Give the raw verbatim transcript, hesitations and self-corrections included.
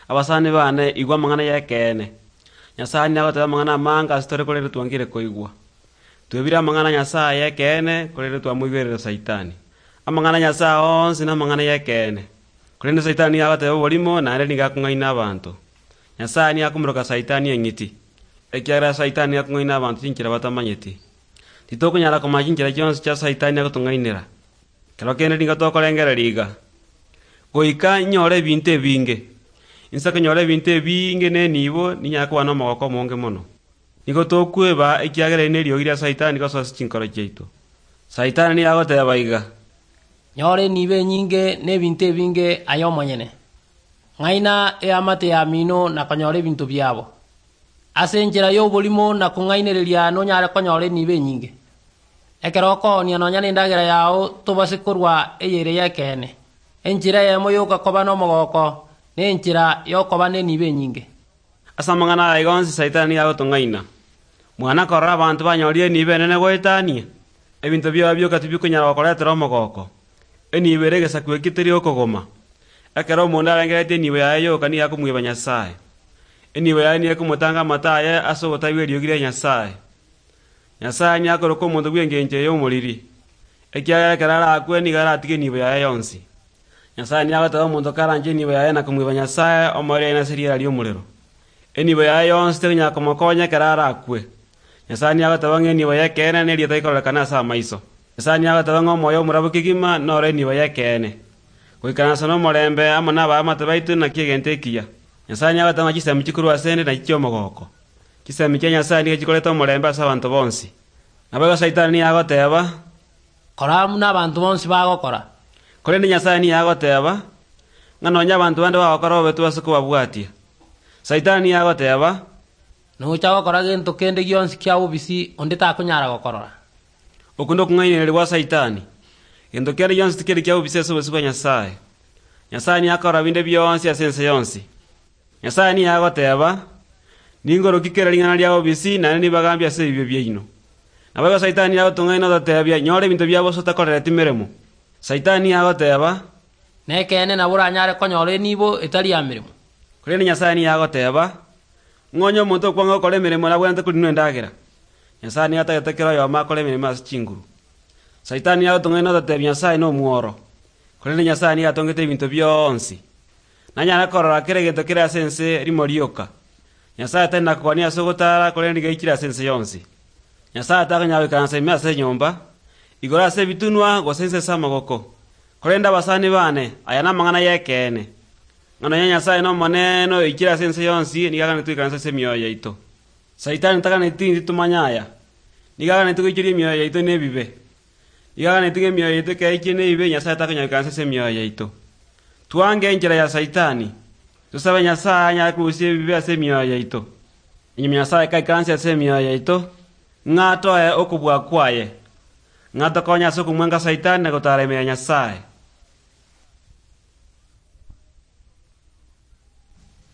abasani bane igwa mangana yekene Nyasaye nagoteba mangana manga asitore kolere twangire koigwa twebira mangana Nyasaye yekene kolere twamwigerera Saitani amangana Nyasaye onsi na mangana yekene kolere Saitani yagoteba bolimo nare nigakungaina abantu Nyasaye ni akumuroka Saitani engiti ekyara Saitani yakungaina abantu kinkira batamanyeti titokunyara komakinkira kyonse kya Saitani agotungainira kero kene ningatokora liga goika nyore binte binge insaka nyore binte binge ne nibo ninyakwa no magoko monge mono niko tokweba ekyagere ne lyogira Saitani gososa chinkoro cheito Saitani ni agoteba baiga nyore nibe nyinge ne binte binge ayo monyene ngaina e amate ya mino na konyore bintu byabo asenjera yo bolimo na kungainereria no nyare konyore nibe nyinge ekeroko ni anonya ndagera yao tubasikurwa eyere yakene enjira yemo yoka koba no mogoko ne enjira yokoba ne nibe nyinge asamangana aigonsi Saitani yagotungaina mwana korra abantu banyorie nibe nene goetania ebintu byo byo katibikunyara gokoretera mogoko eniberege sakwekitiri okogoma akero munda arangete nibe yayo kani yakumwiba Nyasaye enibe yani yakumutanga mataye aso gotabwe lyogire Nyasaye Nyasaye nyakoro ko mundu bwengenje yo muliri ekyagara karara akwe ni gara atike nibe yayo yonsi Nyasaye nyagata mundu karanje nibe yayo nakumwiba Nyasaye omore na seriera lyo mulero enibe yayo yonsi tenya komokonya karara akwe Nyasaye nyagata bange nibe yakene ne lieta ikora kana sa maiso Nyasaye nyagata bango moyo murabukigima nore nibe yakene kuikana sono morembe amana ba matabaitu na kigente kiya Nyasaye nyagata ngakisa mchikuru asende na kyo mogoko kisa mikenya Nyasaye ni kikoleta morembe asa abantu bonsi nabaga Saitani yagoteba koramu na abantu bonsi bagokora kole ni Nyasaye ni yagoteba nganonya abantu bande bagokora betu basuko babwatia Saitani yagoteba no chago kora gento kende gyonsi kyabo bisi ondeta kunyara gokorora okundo kungainirwa Saitani gento kende gyonsi tikeri kyabo bisi so basuko Nyasaye Nyasaye ni yakora binde byonsi asense yonsi Nyasaye ni yagoteba ningoro kikera lingana lyabo bisi nane ni bagambya se bibyo byino nabaga Saitani yagotungaina dotebya nyore bintu byabo sotakorera timeremo Saitani yagoteba nekene nabura nyare konyore nibo etali amirimo kole ni Nyasaye ni yagoteba ngonyo muntu kwanga kole mirimo na bwente kuli nwendagira Nyasaye ni atagetekera yo makole mirimo asinguru Saitani yagotungaina dotebya Nyasaye no muoro kole ni Nyasaye ni atongete bintu byonsi nanyara korora kere gento kere asense rimorioka Nyasaye tena konia sogotara kole ndi gaikira sense yonsi Nyasaye takanyawe kanse myase nyomba igora se bitunwa gosense samagoko kole nda basani bane ayana mangana yekene ngano Nyasaye no maneno ikira sense yonsi nigaga nituikanse se myoyo yaito Saitani takana itindi tumanyaya nigaga nitukikiri myoyo yaito nebibe nigaga nitige myoyo yaito kaikine ibe Nyasaye takanyawe kanse se myoyo yaito tuange njira ya Saitani tusaba Nyasaye nyakusie bibe ase myoyo yaito inyuma Nyasaye kai kanse ase myoyo yaito ngato e okubwa kwaye ngato konya soku mwanga Saitani na gotaremea Nyasaye